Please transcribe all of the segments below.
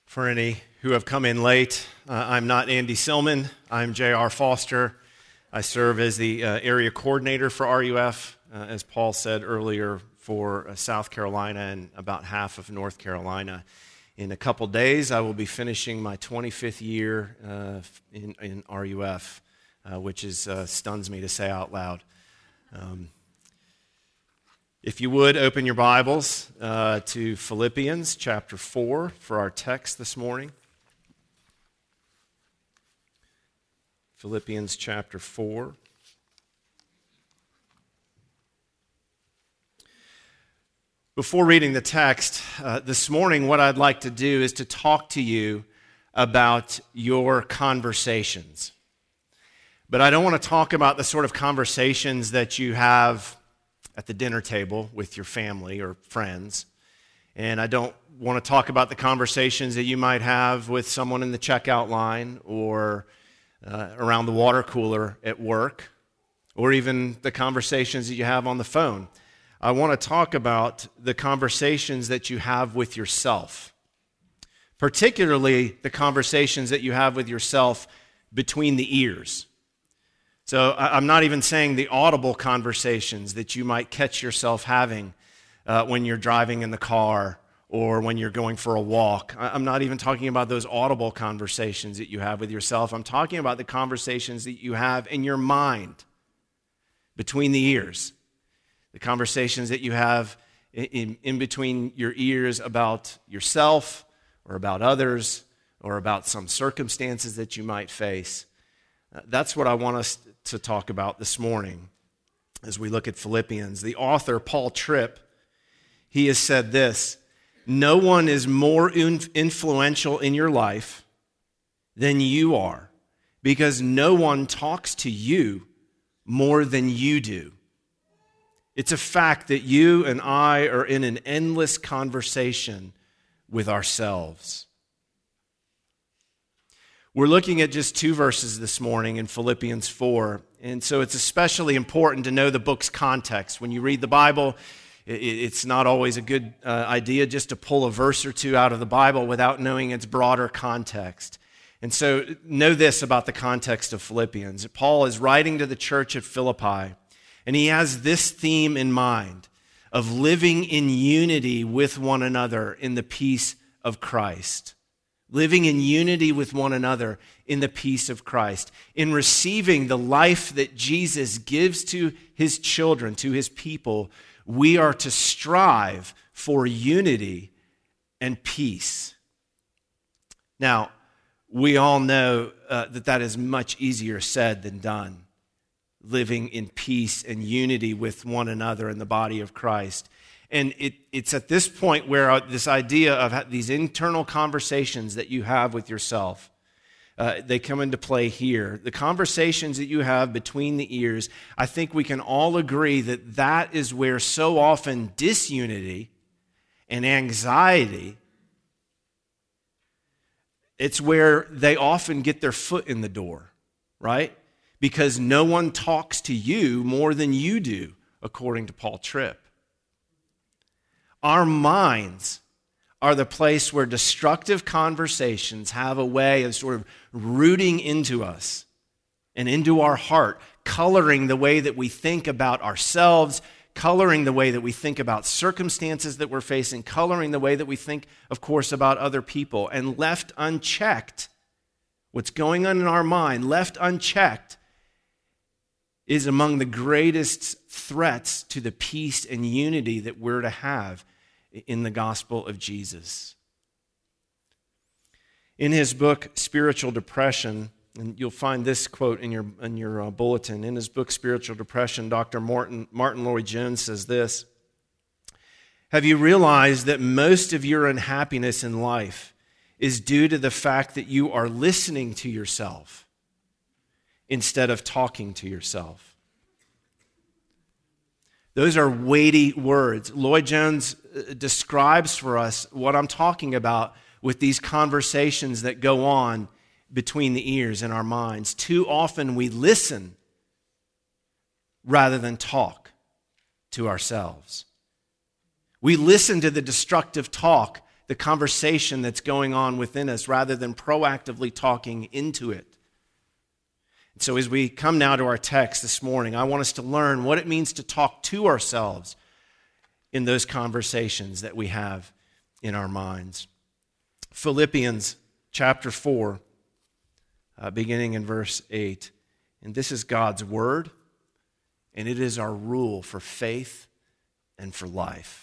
For any who have come in late, I'm not Andy Silman. I'm J.R. Foster. I serve as the area coordinator for RUF, as Paul said earlier, for South Carolina and about half of North Carolina. In a couple days, I will be finishing my 25th year in RUF, which stuns me to say out loud. If you would, open your Bibles to Philippians chapter 4 for our text this morning. Philippians chapter 4. Before reading the text, this morning what I'd like to do is to talk to you about your conversations. But I don't want to talk about the sort of conversations that you have at the dinner table with your family or friends. And I don't want to talk about the conversations that you might have with someone in the checkout line or around the water cooler at work, or even the conversations that you have on the phone. I want to talk about the conversations that you have with yourself, particularly the conversations that you have with yourself between the ears. So I'm not even saying the audible conversations that you might catch yourself having when you're driving in the car or when you're going for a walk. I'm not even talking about those audible conversations that you have with yourself. I'm talking about the conversations that you have in your mind between the ears, the conversations that you have in between your ears about yourself or about others or about some circumstances that you might face. That's what I want us to talk about this morning as we look at Philippians. The author, Paul Tripp, he has said this: no one is more influential in your life than you are, because no one talks to you more than you do. It's a fact that you and I are in an endless conversation with ourselves. We're looking at just 2 verses this morning in Philippians 4, and so it's especially important to know the book's context. When you read the Bible, it's not always a good idea just to pull a verse or two out of the Bible without knowing its broader context. And so know this about the context of Philippians. Paul is writing to the church at Philippi, and he has this theme in mind of living in unity with one another in the peace of Christ. Living in unity with one another in the peace of Christ, in receiving the life that Jesus gives to his children, to his people. We are to strive for unity and peace. Now, we all know that is much easier said than done, living in peace and unity with one another in the body of Christ. And it's at this point where this idea of these internal conversations that you have with yourself, they come into play here. The conversations that you have between the ears, I think we can all agree that is where so often disunity and anxiety, it's where they often get their foot in the door, right? Because no one talks to you more than you do, according to Paul Tripp. Our minds are the place where destructive conversations have a way of sort of rooting into us and into our heart, coloring the way that we think about ourselves, coloring the way that we think about circumstances that we're facing, coloring the way that we think, of course, about other people. And left unchecked, what's going on in our mind, left unchecked, is among the greatest threats to the peace and unity that we're to have in the gospel of Jesus. In his book, Spiritual Depression, and you'll find this quote in your bulletin. In his book, Spiritual Depression, Dr. Martin Lloyd-Jones says this: have you realized that most of your unhappiness in life is due to the fact that you are listening to yourself instead of talking to yourself? Those are weighty words. Lloyd-Jones describes for us what I'm talking about with these conversations that go on between the ears in our minds. Too often we listen rather than talk to ourselves. We listen to the destructive talk the conversation that's going on within us rather than proactively talking into it. And so as we come now to our text this morning, I want us to learn what it means to talk to ourselves in those conversations that we have in our minds. Philippians chapter 4, beginning in verse 8. And this is God's word, and it is our rule for faith and for life.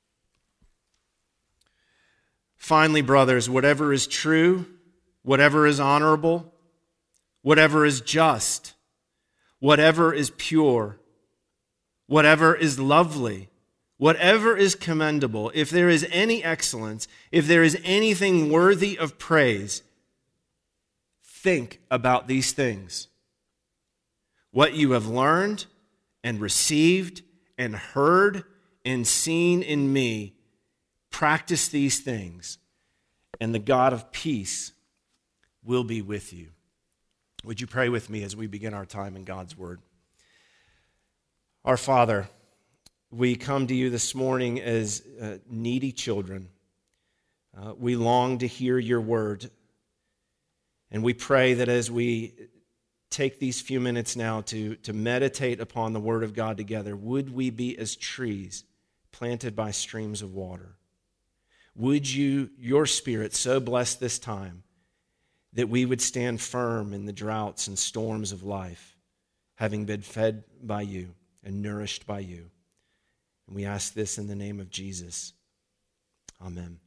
Finally, brothers, whatever is true, whatever is honorable, whatever is just, whatever is pure, whatever is lovely, whatever is commendable, if there is any excellence, if there is anything worthy of praise, think about these things. What you have learned and received and heard and seen in me, practice these things, and the God of peace will be with you. Would you pray with me as we begin our time in God's Word? Our Father, we come to you this morning as needy children. We long to hear your word, and we pray that as we take these few minutes now to meditate upon the Word of God together, would we be as trees planted by streams of water? Would your Spirit so bless this time that we would stand firm in the droughts and storms of life, having been fed by you and nourished by you. And we ask this in the name of Jesus. Amen.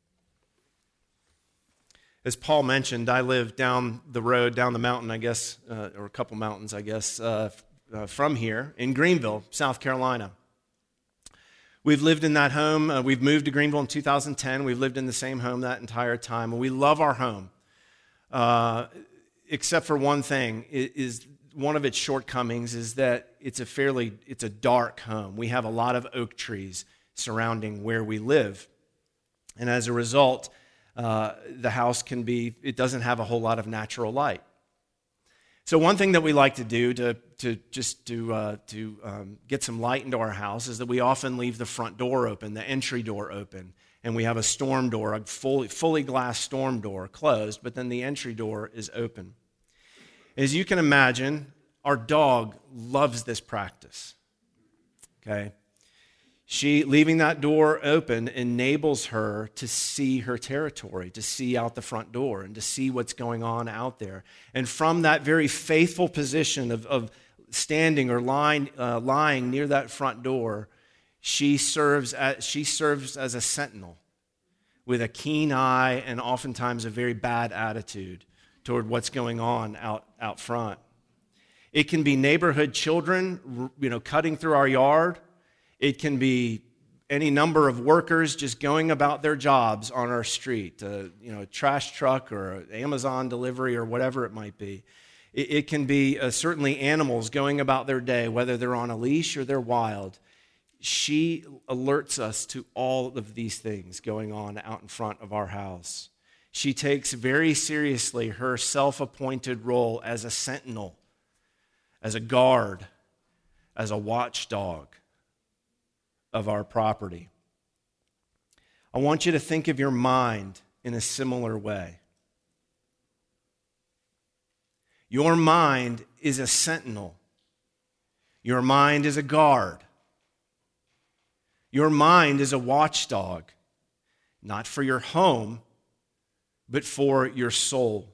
As Paul mentioned, I live down the road, down the mountain, I guess, or a couple mountains, I guess, from here in Greenville, South Carolina. We've lived in that home. We've moved to Greenville in 2010. We've lived in the same home that entire time. And we love our home, except for one thing. Is one of its shortcomings is that it's a dark home. We have a lot of oak trees surrounding where we live. And as a result, the house it doesn't have a whole lot of natural light. So one thing that we like to do to get some light into our house is that we often leave the front door open, the entry door open, and we have a storm door, a fully glass storm door closed, but then the entry door is open. As you can imagine, our dog loves this practice. Okay? Leaving that door open enables her to see her territory, to see out the front door, and to see what's going on out there. And from that very faithful position of standing or lying near that front door, she serves as a sentinel with a keen eye and oftentimes a very bad attitude toward what's going on out front. It can be neighborhood children, cutting through our yard. It can be any number of workers just going about their jobs on our street, a trash truck or an Amazon delivery or whatever it might be. It can be certainly animals going about their day, whether they're on a leash or they're wild. She alerts us to all of these things going on out in front of our house. She takes very seriously her self-appointed role as a sentinel, as a guard, as a watchdog of our property. I want you to think of your mind in a similar way. Your mind is a sentinel. Your mind is a guard. Your mind is a watchdog, not for your home, but for your soul.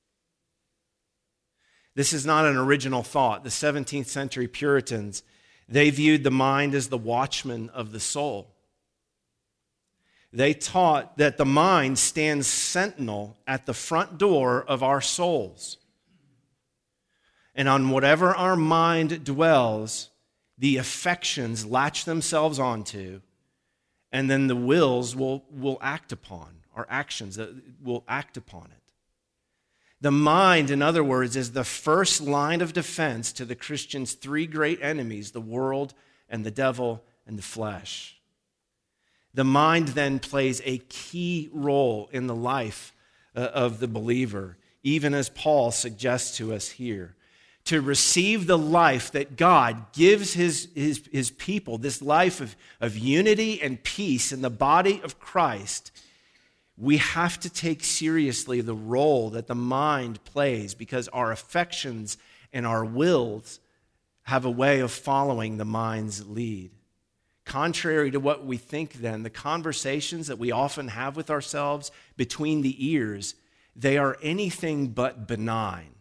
This is not an original thought. The 17th century Puritans, they viewed the mind as the watchman of the soul. They taught that the mind stands sentinel at the front door of our souls. And on whatever our mind dwells, the affections latch themselves onto, and then the wills will act upon, our actions will act upon it. The mind, in other words, is the first line of defense to the Christian's three great enemies, the world and the devil and the flesh. The mind then plays a key role in the life of the believer, even as Paul suggests to us here. To receive the life that God gives his people, this life of unity and peace in the body of Christ, we have to take seriously the role that the mind plays, because our affections and our wills have a way of following the mind's lead. Contrary to what we think then, the conversations that we often have with ourselves between the ears, they are anything but benign.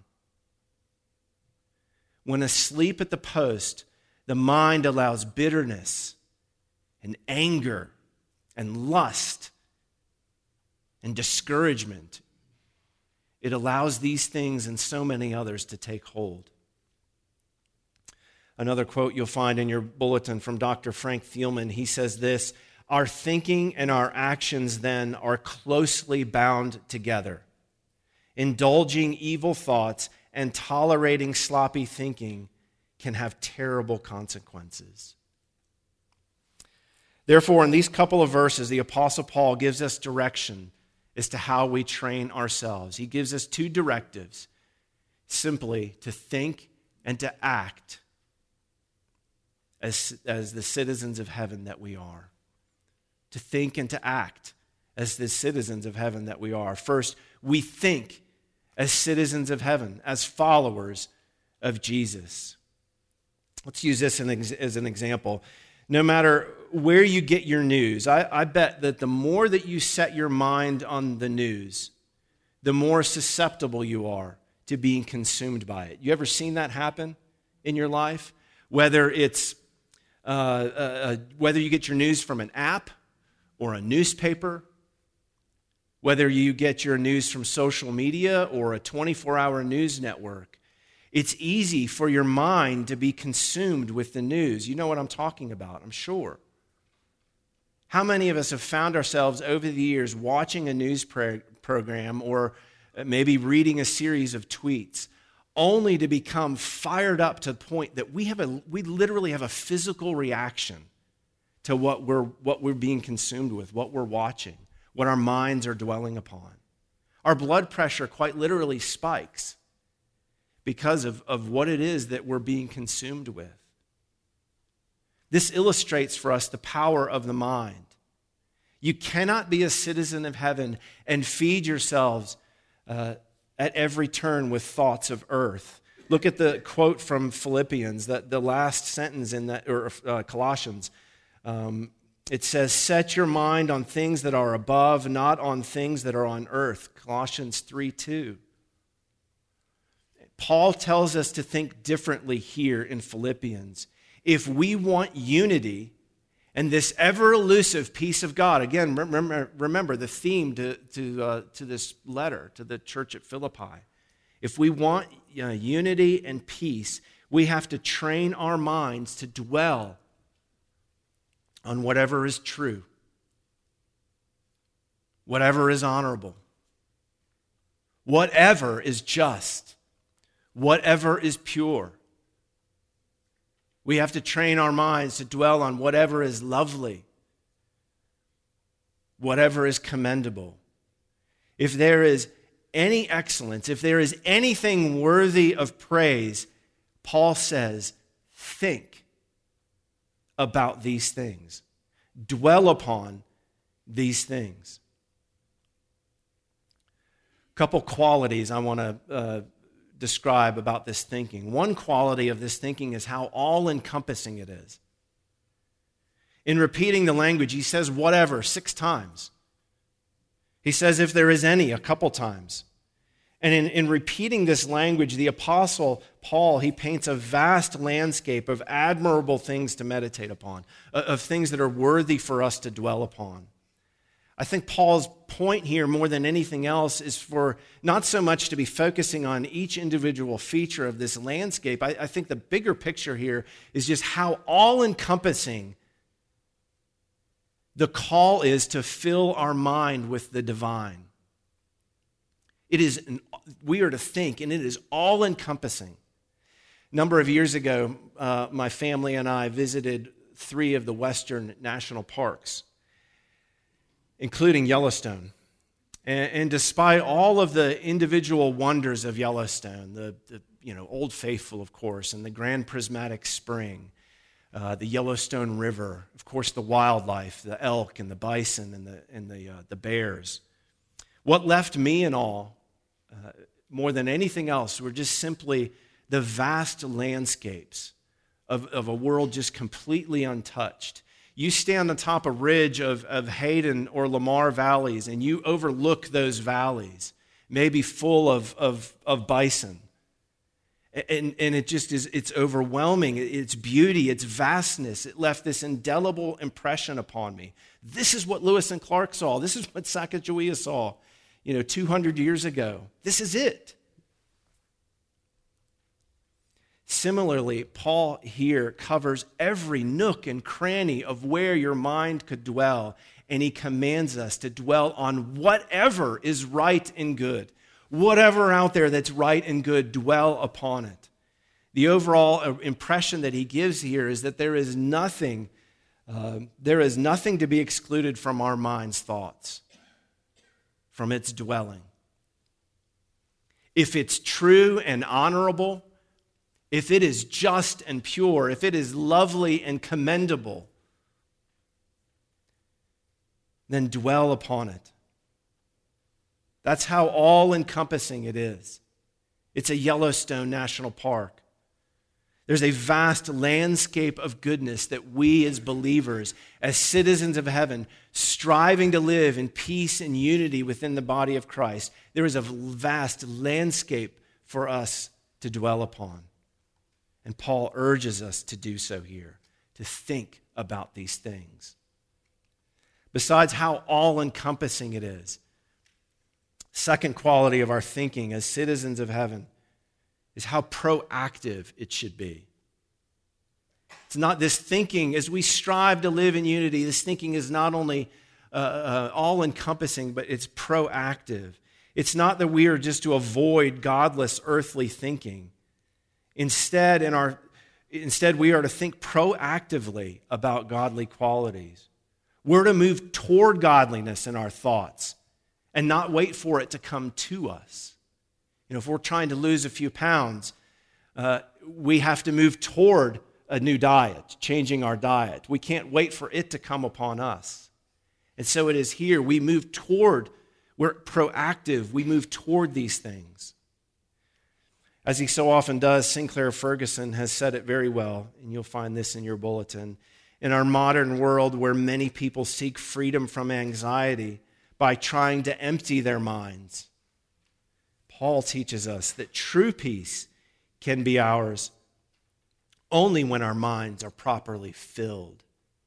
When asleep at the post, the mind allows bitterness and anger and lust and discouragement. It allows these things and so many others to take hold. Another quote you'll find in your bulletin from Dr. Frank Thielman, he says this: "Our thinking and our actions then are closely bound together. Indulging evil thoughts and tolerating sloppy thinking can have terrible consequences." Therefore, in these couple of verses, the Apostle Paul gives us direction as to how we train ourselves. He gives us two directives: simply to think and to act as the citizens of heaven that we are. To think and to act as the citizens of heaven that we are. First, we think as citizens of heaven, as followers of Jesus. Let's use this as an example. No matter where you get your news, I bet that the more that you set your mind on the news, the more susceptible you are to being consumed by it. You ever seen that happen in your life? Whether it's whether you get your news from an app or a newspaper, whether you get your news from social media or a 24-hour news network, it's easy for your mind to be consumed with the news. You know what I'm talking about, I'm sure. How many of us have found ourselves over the years watching a news program or maybe reading a series of tweets, only to become fired up to the point that we literally have a physical reaction to what we're being consumed with, what we're watching, what our minds are dwelling upon. Our blood pressure quite literally spikes because of what it is that we're being consumed with. This illustrates for us the power of the mind. You cannot be a citizen of heaven and feed yourselves at every turn with thoughts of earth. Look at the quote from Philippians, the last sentence in that, or Colossians. It says, "Set your mind on things that are above, not on things that are on earth." Colossians 3:2. Paul tells us to think differently here in Philippians. If we want unity and this ever-elusive peace of God, again, remember the theme to this letter to the church at Philippi. If we want unity and peace, we have to train our minds to dwell on whatever is true, whatever is honorable, whatever is just, whatever is pure. We have to train our minds to dwell on whatever is lovely, whatever is commendable. If there is any excellence, if there is anything worthy of praise, Paul says, think about these things. Dwell upon these things. A couple qualities I want to describe about this thinking. One quality of this thinking is how all-encompassing it is. In repeating the language, he says whatever 6 times. He says if there is any a couple times. And in repeating this language, the Apostle Paul, he paints a vast landscape of admirable things to meditate upon, of things that are worthy for us to dwell upon. I think Paul's point here, more than anything else, is for not so much to be focusing on each individual feature of this landscape. I think the bigger picture here is just how all-encompassing the call is to fill our mind with the divine. We are to think, and it is all-encompassing. A number of years ago, my family and I visited 3 of the western national parks, including Yellowstone. And despite all of the individual wonders of Yellowstone, the Old Faithful, of course, and the Grand Prismatic Spring, the Yellowstone River, of course, the wildlife, the elk and the bison and the bears, What left me in awe, more than anything else, were just simply the vast landscapes of a world just completely untouched. You stand on top of ridge of Hayden or Lamar valleys, and you overlook those valleys, maybe full of bison. And it just is, it's overwhelming. Its beauty, its vastness, it left this indelible impression upon me. This is what Lewis and Clark saw. This is what Sacagawea saw, 200 years ago. This is it. Similarly, Paul here covers every nook and cranny of where your mind could dwell, and he commands us to dwell on whatever is right and good. Whatever out there that's right and good, dwell upon it. The overall impression that he gives here is that there is nothing to be excluded from our mind's thoughts, from its dwelling. If it's true and honorable, if it is just and pure, if it is lovely and commendable, then dwell upon it. That's how all-encompassing it is. It's a Yellowstone National Park. There's a vast landscape of goodness that we as believers, as citizens of heaven, striving to live in peace and unity within the body of Christ, there is a vast landscape for us to dwell upon. And Paul urges us to do so here, to think about these things. Besides how all-encompassing it is, second quality of our thinking as citizens of heaven is how proactive it should be. It's not this thinking, as we strive to live in unity, this thinking is not only all-encompassing, but it's proactive. It's not that we are just to avoid godless earthly thinking. Instead, we are to think proactively about godly qualities. We're to move toward godliness in our thoughts and not wait for it to come to us. If we're trying to lose a few pounds, we have to move toward a new diet, changing our diet. We can't wait for it to come upon us. And so it is here. We're proactive. We move toward these things. As he so often does, Sinclair Ferguson has said it very well, and you'll find this in your bulletin. In our modern world where many people seek freedom from anxiety by trying to empty their minds, Paul teaches us that true peace can be ours only when our minds are properly filled.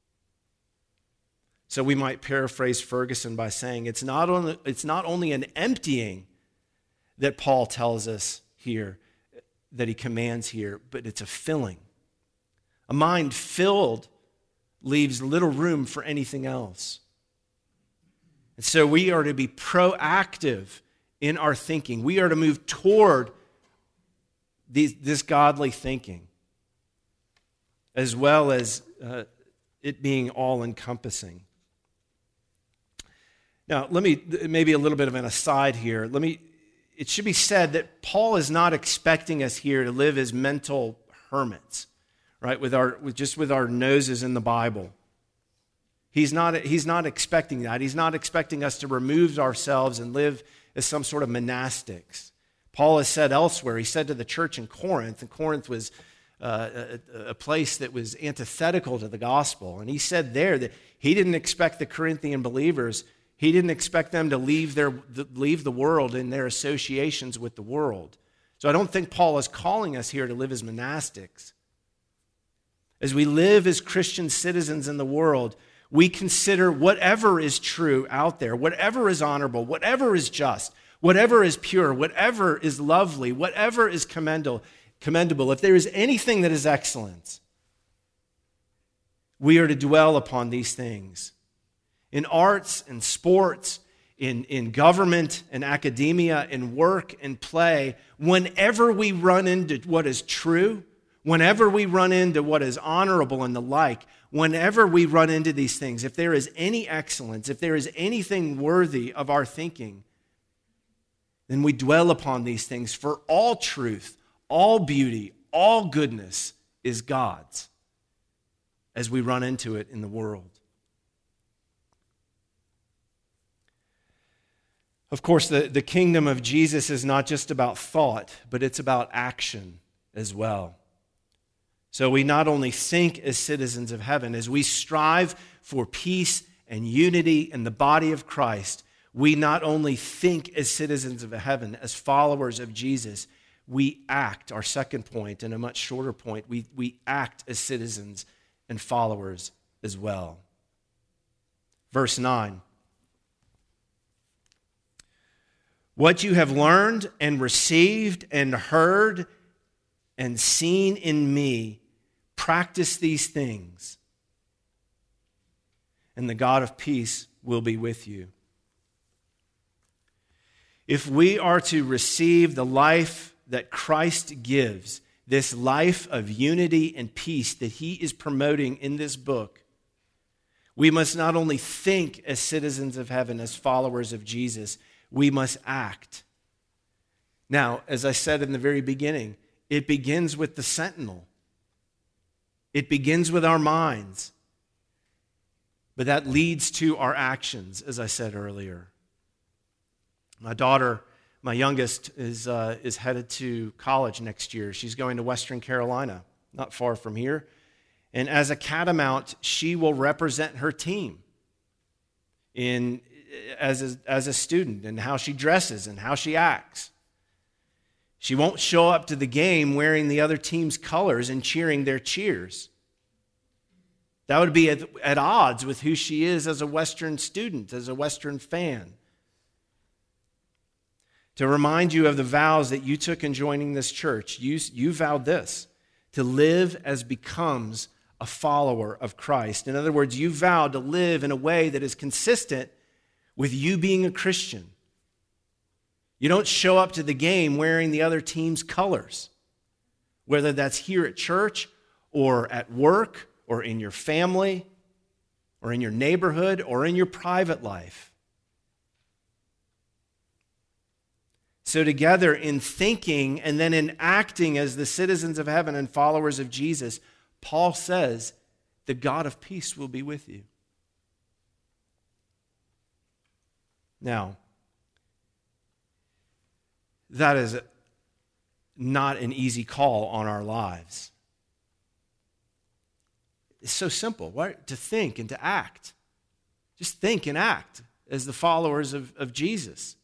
So we might paraphrase Ferguson by saying it's not only an emptying that Paul tells us here, that he commands here, but it's a filling. A mind filled leaves little room for anything else. And so we are to be proactive in our thinking. We are to move toward this godly thinking, as well as it being all-encompassing. Now, maybe a little bit of an aside here. It should be said that Paul is not expecting us here to live as mental hermits, right? With our noses in the Bible. He's not expecting that. He's not expecting us to remove ourselves and live as some sort of monastics. Paul has said elsewhere, he said to the church in Corinth, and Corinth was a place that was antithetical to the gospel, and he said there that he didn't expect the Corinthian believers, he didn't expect them to leave the world in their associations with the world. So I don't think Paul is calling us here to live as monastics. As we live as Christian citizens in the world, we consider whatever is true out there, whatever is honorable, whatever is just, whatever is pure, whatever is lovely, whatever is commendable. If there is anything that is excellent, we are to dwell upon these things. In arts and sports, in government and academia, in work and play, whenever we run into what is true, whenever we run into what is honorable and the like, whenever we run into these things, if there is any excellence, if there is anything worthy of our thinking, then we dwell upon these things, for all truth, all beauty, all goodness is God's as we run into it in the world. Of course, the kingdom of Jesus is not just about thought, but it's about action as well. So we not only think as citizens of heaven, as we strive for peace and unity in the body of Christ, we not only think as citizens of heaven, as followers of Jesus, we act, our second point and a much shorter point, we act as citizens and followers as well. Verse 9. What you have learned and received and heard and seen in me, practice these things, and the God of peace will be with you. If we are to receive the life that Christ gives, this life of unity and peace that he is promoting in this book, we must not only think as citizens of heaven, as followers of Jesus, we must act. Now, as I said in the very beginning, it begins with the sentinel. It begins with our minds. But that leads to our actions, as I said earlier. My daughter, my youngest, is headed to college next year. She's going to Western Carolina, not far from here. And as a catamount, she will represent her team as a student, and how she dresses and how she acts. She won't show up to the game wearing the other team's colors and cheering their cheers. That would be at odds with who she is as a Western student, as a Western fan. To remind you of the vows that you took in joining this church, you vowed this, to live as becomes a follower of Christ. In other words, you vowed to live in a way that is consistent with you being a Christian. You don't show up to the game wearing the other team's colors, whether that's here at church or at work or in your family or in your neighborhood or in your private life. So together in thinking and then in acting as the citizens of heaven and followers of Jesus, Paul says, the God of peace will be with you. Now, that is not an easy call on our lives. It's so simple, right? To think and to act. Just think and act as the followers of Jesus.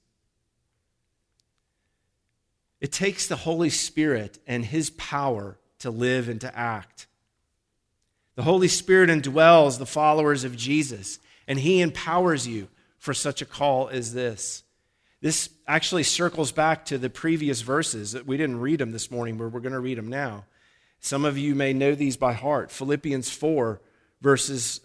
It takes the Holy Spirit and his power to live and to act. The Holy Spirit indwells the followers of Jesus, and he empowers you for such a call as this. This actually circles back to the previous verses. We didn't read them this morning, but we're going to read them now. Some of you may know these by heart. Philippians 4, verses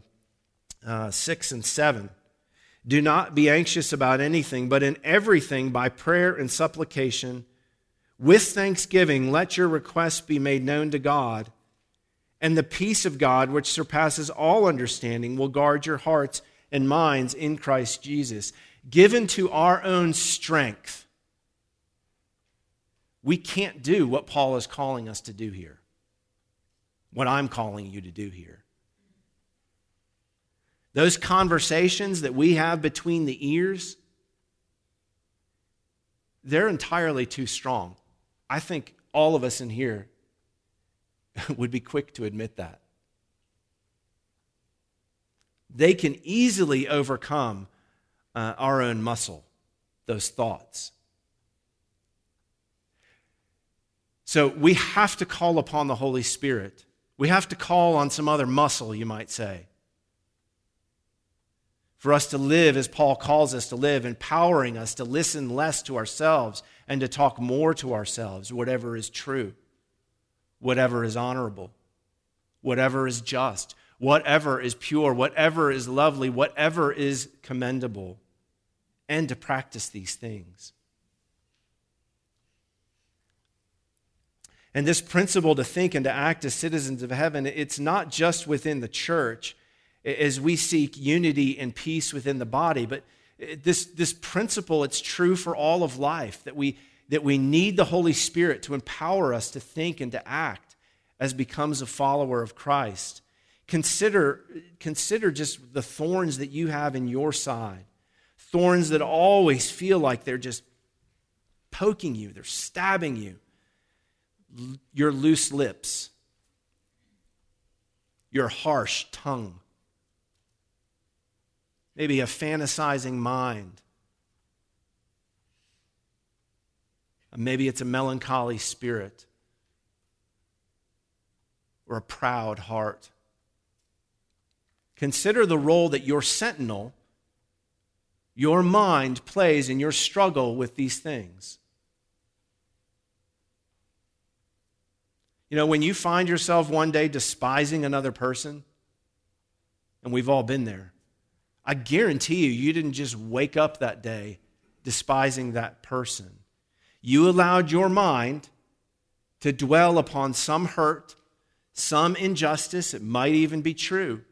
6 and 7. Do not be anxious about anything, but in everything by prayer and supplication, with thanksgiving, let your requests be made known to God, and the peace of God, which surpasses all understanding, will guard your hearts and minds in Christ Jesus. Given to our own strength, we can't do what Paul is calling us to do here, what I'm calling you to do here. Those conversations that we have between the ears, they're entirely too strong. I think all of us in here would be quick to admit that. They can easily overcome our own muscle, those thoughts. So we have to call upon the Holy Spirit. We have to call on some other muscle, you might say, for us to live as Paul calls us to live, empowering us to listen less to ourselves and to talk more to ourselves, whatever is true, whatever is honorable, whatever is just, whatever is pure, whatever is lovely, whatever is commendable, and to practice these things. And this principle to think and to act as citizens of heaven, it's not just within the church as we seek unity and peace within the body, but this principle, it's true for all of life, that we need the Holy Spirit to empower us to think and to act as becomes a follower of Christ. Consider just the thorns that you have in your side, thorns that always feel like they're just poking you, they're stabbing you, your loose lips, your harsh tongue, maybe a fantasizing mind, maybe it's a melancholy spirit or a proud heart. Consider the role that your sentinel, your mind, plays in your struggle with these things. You know, when you find yourself one day despising another person, and we've all been there, I guarantee you didn't just wake up that day despising that person. You allowed your mind to dwell upon some hurt, some injustice. It might even be true.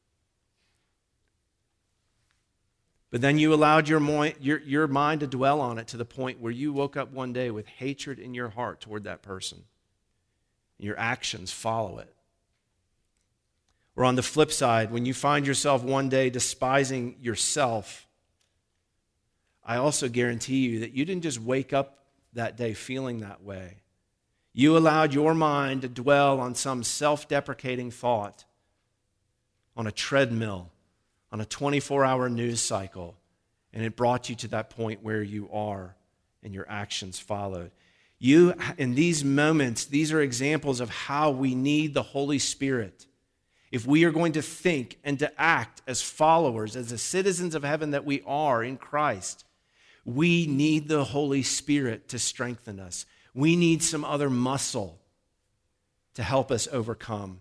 But then you allowed your mind to dwell on it to the point where you woke up one day with hatred in your heart toward that person. Your actions follow it. Or on the flip side, when you find yourself one day despising yourself, I also guarantee you that you didn't just wake up that day feeling that way. You allowed your mind to dwell on some self-deprecating thought, on a treadmill, on a 24-hour news cycle, and it brought you to that point where you are, and your actions followed. You, in these moments, these are examples of how we need the Holy Spirit. If we are going to think and to act as followers, as the citizens of heaven that we are in Christ, we need the Holy Spirit to strengthen us. We need some other muscle to help us overcome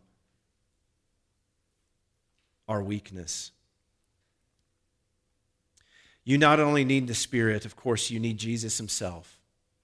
our weakness. You not only need the Spirit, of course, you need Jesus himself.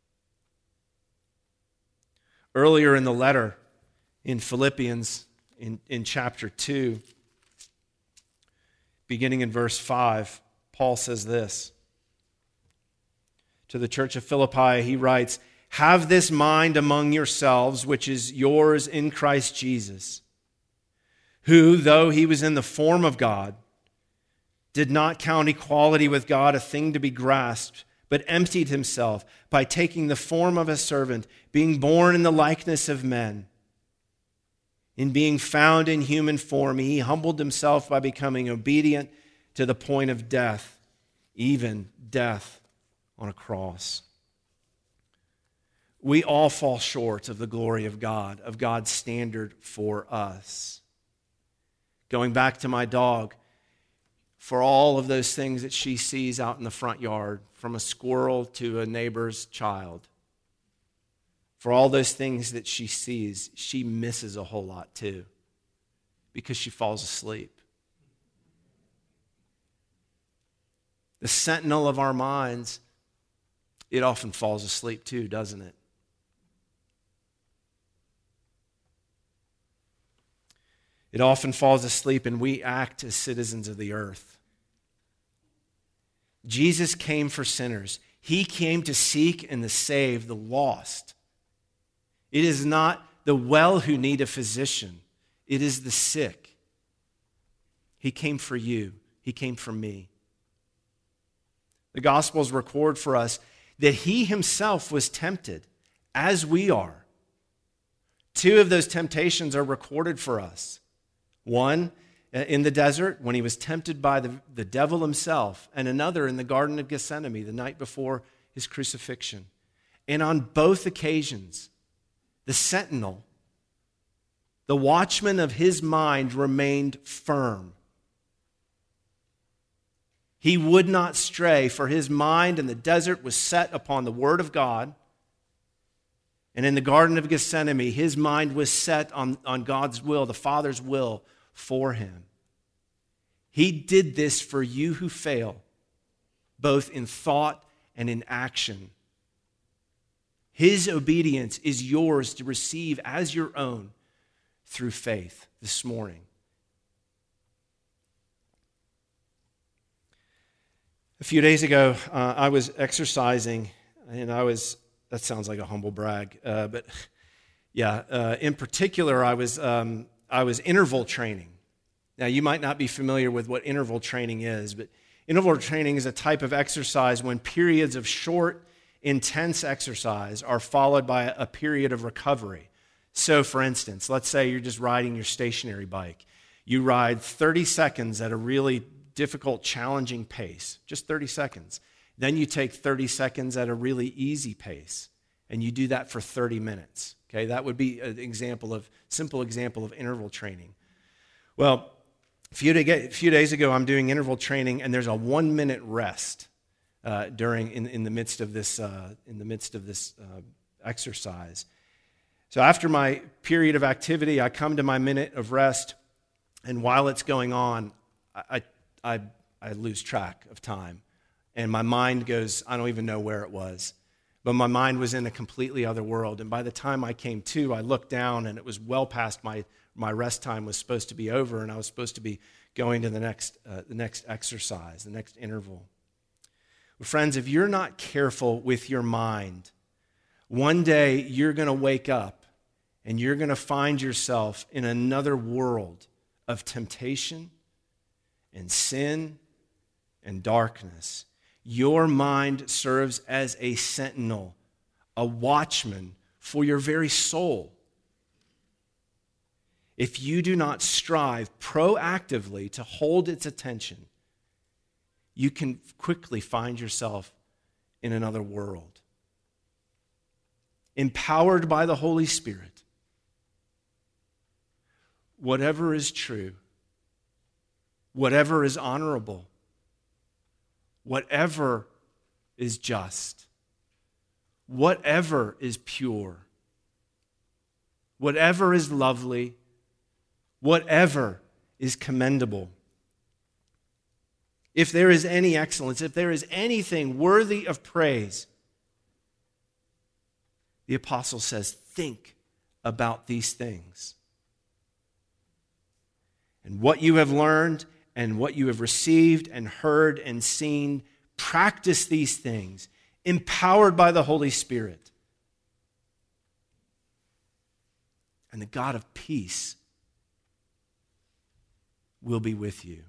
Earlier in the letter in Philippians, in chapter 2, beginning in verse 5, Paul says this. To the church of Philippi, he writes, "Have this mind among yourselves, which is yours in Christ Jesus, who, though he was in the form of God, did not count equality with God a thing to be grasped, but emptied himself by taking the form of a servant, being born in the likeness of men. In being found in human form, he humbled himself by becoming obedient to the point of death, even death on a cross." We all fall short of the glory of God, of God's standard for us. Going back to my dog, for all of those things that she sees out in the front yard, from a squirrel to a neighbor's child, for all those things that she sees, she misses a whole lot too, because she falls asleep. The sentinel of our minds, it often falls asleep too, doesn't it? It often falls asleep, and we act as citizens of the earth. Jesus came for sinners. He came to seek and to save the lost. It is not the well who need a physician. It is the sick. He came for you. He came for me. The Gospels record for us that he himself was tempted as we are. Two of those temptations are recorded for us. One in the desert when he was tempted by the devil himself, and another in the Garden of Gethsemane the night before his crucifixion. And on both occasions, the sentinel, the watchman of his mind, remained firm. He would not stray, for his mind in the desert was set upon the Word of God. And in the Garden of Gethsemane, his mind was set on God's will, the Father's will for him. He did this for you who fail, both in thought and in action. His obedience is yours to receive as your own through faith this morning. A few days ago, I was exercising, and that sounds like a humble brag, but yeah, in particular, I was interval training. Now, you might not be familiar with what interval training is, but Interval training is a type of exercise when periods of short, intense exercise are followed by a period of recovery. So, for instance, let's say you're just riding your stationary bike. You ride 30 seconds at a really difficult, challenging pace, just 30 seconds. Then you take 30 seconds at a really easy pace, and you do that for 30 minutes. Okay, that would be an simple example of interval training. Well, a few days ago, I'm doing interval training, and there's a 1-minute rest in the midst of this exercise. So after my period of activity, I come to my minute of rest, and while it's going on, I lose track of time, and my mind goes, I don't even know where it was. But my mind was in a completely other world, and by the time I came to, I looked down, and it was well past my rest time was supposed to be over, and I was supposed to be going to the next exercise, the next interval. Well, friends, if you're not careful with your mind, one day you're going to wake up, and you're going to find yourself in another world of temptation and sin and darkness. Your mind serves as a sentinel, a watchman for your very soul. If you do not strive proactively to hold its attention, you can quickly find yourself in another world. Empowered by the Holy Spirit, whatever is true, whatever is honorable, whatever is just, whatever is pure, whatever is lovely, whatever is commendable, if there is any excellence, if there is anything worthy of praise, the apostle says, think about these things. And what you have learned and what you have received and heard and seen, practice these things, empowered by the Holy Spirit. And the God of peace will be with you.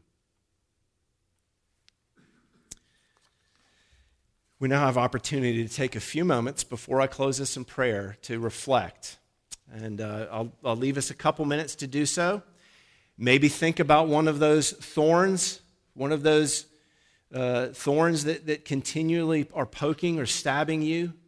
We now have opportunity to take a few moments before I close this in prayer to reflect. And I'll leave us a couple minutes to do so. Maybe think about one of those thorns that continually are poking or stabbing you